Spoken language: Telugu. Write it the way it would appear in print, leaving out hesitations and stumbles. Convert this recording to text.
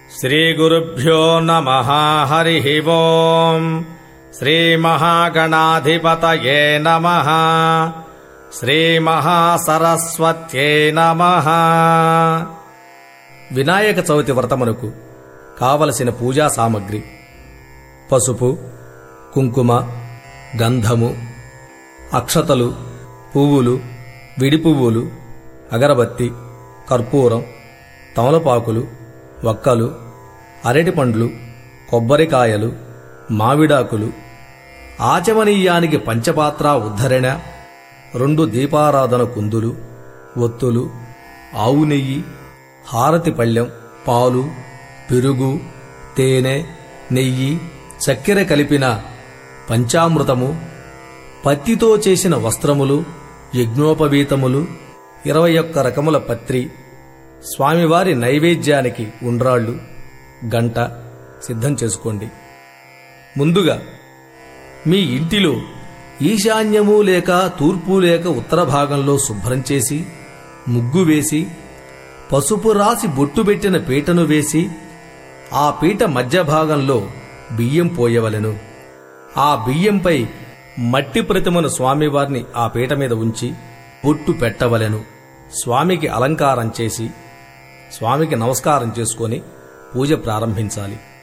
శ్రీగురుభ్యో నమః. హరిః ఓం. శ్రీమహాగణాధిపతయే నమః. శ్రీమహాసరస్వత్యై నమః. వినాయక చవితి వ్రతమునకు కావలసిన పూజా సామగ్రి: పసుపు, కుంకుమ, గంధము, అక్షతలు, పువ్వులు, విడి పువ్వులు, అగరబత్తి, కర్పూరం, తమలపాకులు, వక్కలు, అరటిపండ్లు, కొబ్బరికాయలు, మావిడాకులు, ఆచమనీయానికి పంచపాత్ర ఉద్ధరణ, 2 దీపారాధన కుందులు, ఒత్తులు, ఆవు నెయ్యి, హారతి పళ్ళెం, పాలు, పెరుగు, తేనె, నెయ్యి, చక్కెర కలిపిన పంచామృతము, పత్తితో చేసిన వస్త్రములు, యజ్ఞోపవీతములు, 21 రకముల పత్రి, స్వామివారి నైవేద్యానికి ఉండ్రాళ్ళు, గంట సిద్ధం చేసుకోండి. ముందుగా మీ ఇంటిలో ఈశాన్యము లేక తూర్పు లేక ఉత్తర భాగంలో శుభ్రం చేసి ముగ్గు వేసి పసుపు రాసి బొట్టు పెట్టిన పీటను వేసి ఆ పీట మధ్య భాగంలో బియ్యం పోయవలెను. ఆ బియ్యంపై మట్టి ప్రతిమను స్వామివారిని ఆ పీట మీద ఉంచి బొట్టు పెట్టవలెను. స్వామికి అలంకారం చేసి స్వామికి నమస్కారం చేసుకొని పూజ ప్రారంభించాలి.